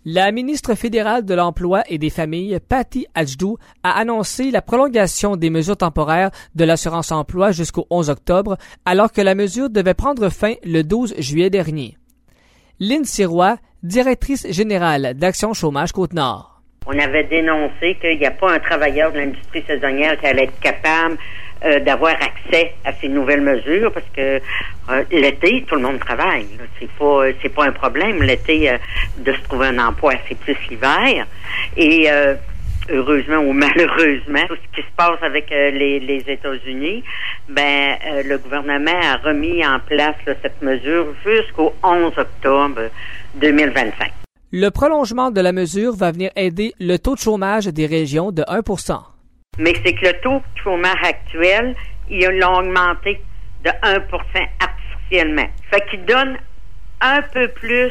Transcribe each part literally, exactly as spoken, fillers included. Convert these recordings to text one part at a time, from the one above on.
La ministre fédérale de l'Emploi et des Familles, Patty Hajdu, a annoncé la prolongation des mesures temporaires de l'assurance-emploi jusqu'au onze octobre, alors que la mesure devait prendre fin le douze juillet dernier. Lynn Sirois, directrice générale d'Action Chômage Côte-Nord. On avait dénoncé qu'il n'y a pas un travailleur de l'industrie saisonnière qui allait être capable euh, d'avoir accès à ces nouvelles mesures parce que euh, l'été, tout le monde travaille. Là. C'est pas c'est pas un problème l'été euh, de se trouver un emploi, c'est plus l'hiver. Et euh, heureusement ou malheureusement, tout ce qui se passe avec euh, les, les États-Unis, ben euh, le gouvernement a remis en place là, cette mesure jusqu'au onze octobre deux mille vingt-cinq. Le prolongement de la mesure va venir aider le taux de chômage des régions de un pour cent. Mais c'est que le taux de chômage actuel, il l'a augmenté de un pour cent artificiellement. Fait qu'il donne un peu plus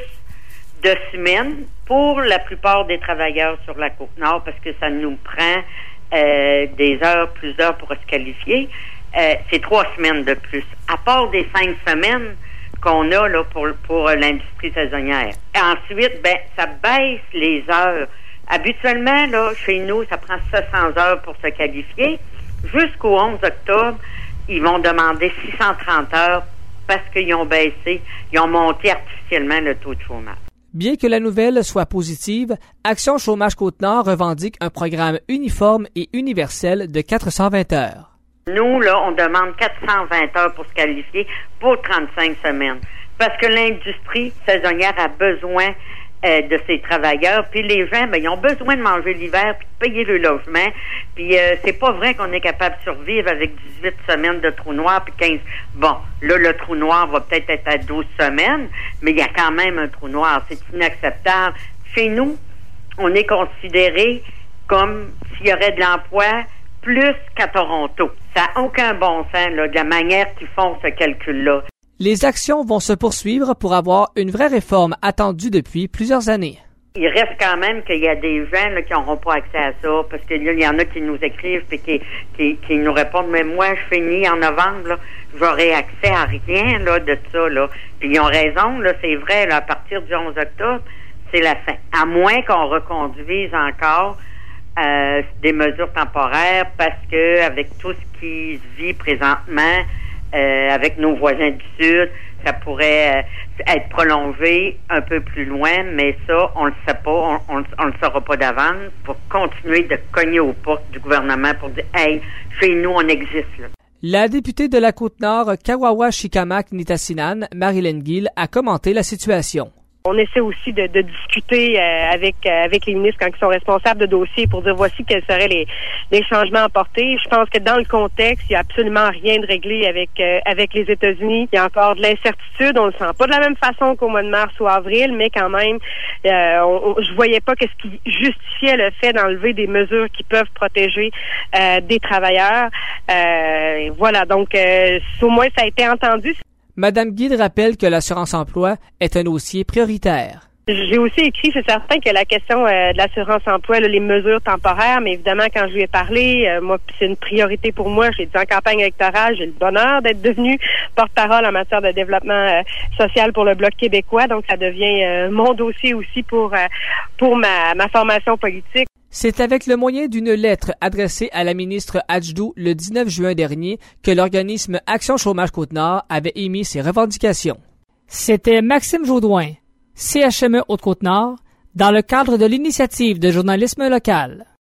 de semaines pour la plupart des travailleurs sur la Côte-Nord parce que ça nous prend euh, des heures, plus d'heures pour se qualifier. Euh, c'est trois semaines de plus. À part des cinq semaines qu'on a là pour pour l'industrie saisonnière. Et ensuite, ben ça baisse les heures. Habituellement, là, chez nous, ça prend sept cents heures pour se qualifier. Jusqu'au onze octobre, ils vont demander six cent trente heures parce qu'ils ont baissé, ils ont monté artificiellement le taux de chômage. Bien que la nouvelle soit positive, Action Chômage Côte-Nord revendique un programme uniforme et universel de quatre cent vingt heures. Nous, là, on demande quatre cent vingt heures pour se qualifier pour trente-cinq semaines. Parce que l'industrie saisonnière a besoin euh, de ses travailleurs. Puis les gens, ben, ils ont besoin de manger l'hiver puis de payer le logement. Puis euh, c'est pas vrai qu'on est capable de survivre avec dix-huit semaines de trou noir puis quinze. Bon, là, le trou noir va peut-être être à douze semaines, mais il y a quand même un trou noir. C'est inacceptable. Chez nous, on est considéré comme s'il y aurait de l'emploi plus qu'à Toronto. Ça n'a aucun bon sens, là, de la manière qu'ils font ce calcul-là. Les actions vont se poursuivre pour avoir une vraie réforme attendue depuis plusieurs années. Il reste quand même qu'il y a des gens là, qui n'auront pas accès à ça, parce qu'il y en a qui nous écrivent et qui, qui, qui nous répondent, mais moi, je finis en novembre, là, j'aurai accès à rien là, de ça. Là. Puis ils ont raison, là, c'est vrai, là, à partir du onze octobre, c'est la fin. À moins qu'on reconduise encore Euh, des mesures temporaires parce que avec tout ce qui se vit présentement euh, avec nos voisins du Sud, ça pourrait euh, être prolongé un peu plus loin, mais ça, on le sait pas, on, on, on le saura pas d'avance pour continuer de cogner aux portes du gouvernement pour dire « Hey, chez nous, on existe. » là. La députée de la Côte-Nord, Kawawa-Shikamak-Nitassinan, Marilyn Gill, a commenté la situation. On essaie aussi de, de discuter euh, avec euh, avec les ministres quand ils sont responsables de dossiers pour dire voici quels seraient les, les changements apportés. Je pense que dans le contexte, il n'y a absolument rien de réglé avec euh, avec les États-Unis. Il y a encore de l'incertitude. On le sent pas de la même façon qu'au mois de mars ou avril, mais quand même, euh, on, on, je voyais pas qu'est-ce qui justifiait le fait d'enlever des mesures qui peuvent protéger euh, des travailleurs. Euh, voilà, donc euh, au moins ça a été entendu. Madame Guide rappelle que l'assurance-emploi est un dossier prioritaire. J'ai aussi écrit, c'est certain que la question euh, de l'assurance-emploi, là, les mesures temporaires, mais évidemment, quand je lui ai parlé, euh, moi, c'est une priorité pour moi. J'ai dit en campagne électorale, j'ai le bonheur d'être devenue porte-parole en matière de développement euh, social pour le Bloc québécois, donc ça devient euh, mon dossier aussi pour euh, pour ma, ma formation politique. C'est avec le moyen d'une lettre adressée à la ministre Hajdu le dix-neuf juin dernier que l'organisme Action Chômage Côte-Nord avait émis ses revendications. C'était Maxime Jaudoin, C H M E Haute-Côte-Nord, dans le cadre de l'initiative de journalisme local.